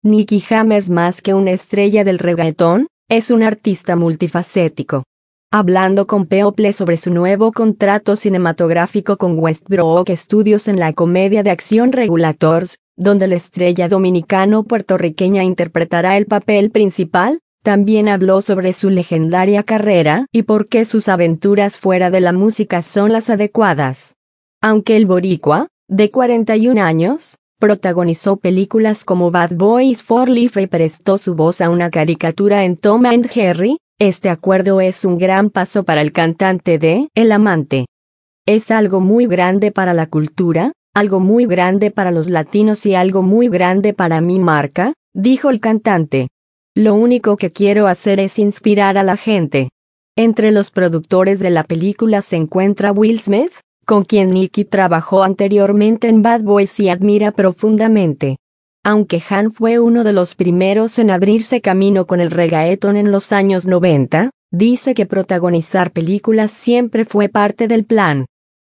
Nicky Jam es más que una estrella del reggaetón, es un artista multifacético. Hablando con People sobre su nuevo contrato cinematográfico con Westbrook Studios en la comedia de acción Regulators, donde la estrella dominicano-puertorriqueña interpretará el papel principal, también habló sobre su legendaria carrera y por qué sus aventuras fuera de la música son las adecuadas. Aunque el boricua, de 41 años, protagonizó películas como Bad Boys for Life y prestó su voz a una caricatura en Tom and Jerry, este acuerdo es un gran paso para el cantante de El Amante. Es algo muy grande para la cultura, algo muy grande para los latinos y algo muy grande para mi marca, dijo el cantante. Lo único que quiero hacer es inspirar a la gente. Entre los productores de la película se encuentra Will Smith, con quien Nicky trabajó anteriormente en Bad Boys y admira profundamente. Aunque Han fue uno de los primeros en abrirse camino con el reggaetón en los años 90, dice que protagonizar películas siempre fue parte del plan.